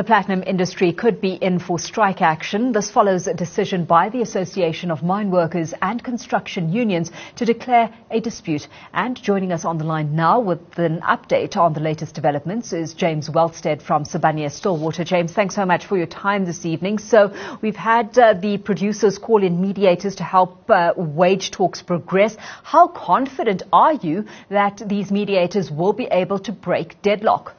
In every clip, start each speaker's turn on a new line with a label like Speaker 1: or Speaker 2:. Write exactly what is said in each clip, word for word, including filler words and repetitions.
Speaker 1: The platinum industry could be in for strike action. This follows a decision by the Association of Mine Workers and Construction Unions to declare a dispute. And joining us on the line now with an update on the latest developments is James Wellstead from Sibanye-Stillwater. James, thanks so much for your time this evening. So we've had uh, the producers call in mediators to help uh, wage talks progress. How confident are you that these mediators will be able to break deadlock?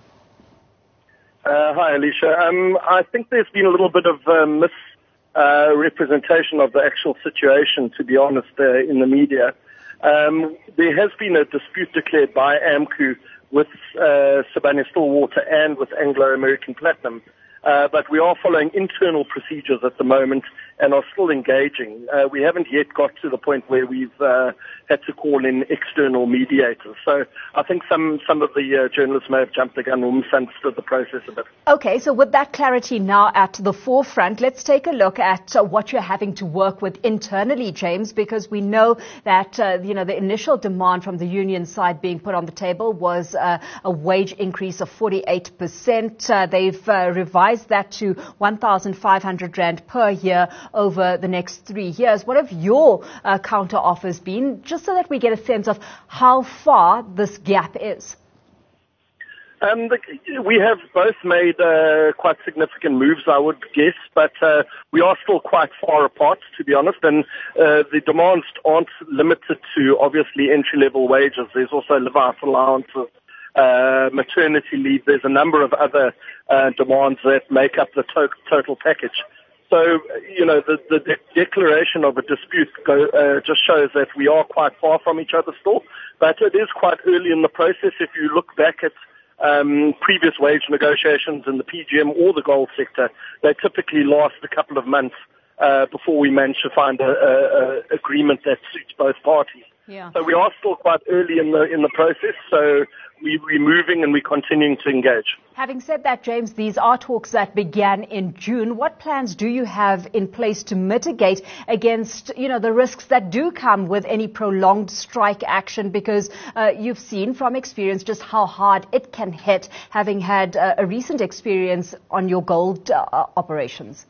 Speaker 2: Uh, hi, Alicia. Um, I think there's been a little bit of uh, misrepresentation uh, of the actual situation, to be honest, uh, in the media. Um, there has been a dispute declared by AMCU with uh, Sibanye-Stillwater and with Anglo American Platinum. Uh, but we are following internal procedures at the moment and are still engaging. Uh, we haven't yet got to the point where we've uh, had to call in external mediators. So I think some, some of the uh, journalists may have jumped the gun or misunderstood the process a bit.
Speaker 1: Okay, so with that clarity now at the forefront, let's take a look at uh, what you're having to work with internally, James, because we know that, uh, you know, the initial demand from the union side being put on the table was uh, a wage increase of forty-eight percent. Uh, they've uh, revised that to one thousand five hundred rand per year over the next three years. What have your uh, counter offers been, just so that we get a sense of how far this gap is?
Speaker 2: Um, the, we have both made uh, quite significant moves, I would guess, but uh, we are still quite far apart, to be honest, and uh, the demands aren't limited to, obviously, entry-level wages. There's also live-out allowances, uh, maternity leave. There's a number of other uh, demands that make up the to- total package. So, you know, the, the de- declaration of a dispute go, uh, just shows that we are quite far from each other still, but it is quite early in the process. If you look back at Um, previous wage negotiations in the P G M or the gold sector, they typically last a couple of months uh, before we manage to find a, a, a agreement that suits both parties.
Speaker 1: Yeah.
Speaker 2: So we are still quite early in the in the process. So we, we're moving and we're continuing to engage.
Speaker 1: Having said that, James, these are talks that began in June. What plans do you have in place to mitigate against, you know, the risks that do come with any prolonged strike action? Because uh, you've seen from experience just how hard it can hit, having had uh, a recent experience on your gold uh, operations.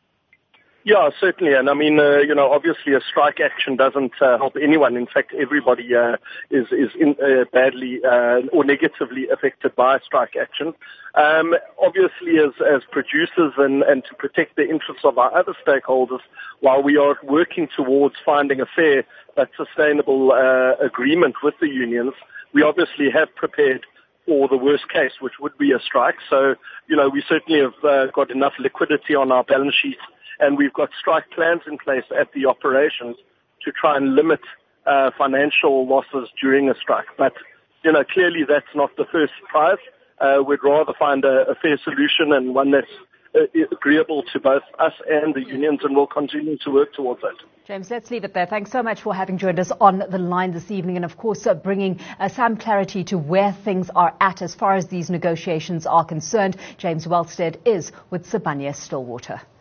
Speaker 2: Yeah, certainly. And I mean, uh, you know, obviously a strike action doesn't uh, help anyone. In fact, everybody uh, is, is in, uh, badly uh, or negatively affected by strike action. Um, obviously, as, as producers and, and to protect the interests of our other stakeholders, while we are working towards finding a fair but sustainable uh, agreement with the unions, we obviously have prepared for the worst case, which would be a strike. So, you know, we certainly have uh, got enough liquidity on our balance sheet, and we've got strike plans in place at the operations to try and limit uh, financial losses during a strike. But, you know, clearly that's not the first prize. Uh, we'd rather find a, a fair solution and one that's uh, agreeable to both us and the unions, and we'll continue to work towards that.
Speaker 1: James, let's leave it there. Thanks so much for having joined us on the line this evening, and of course uh, bringing uh, some clarity to where things are at as far as these negotiations are concerned. James Wellstead is with Sibanye-Stillwater.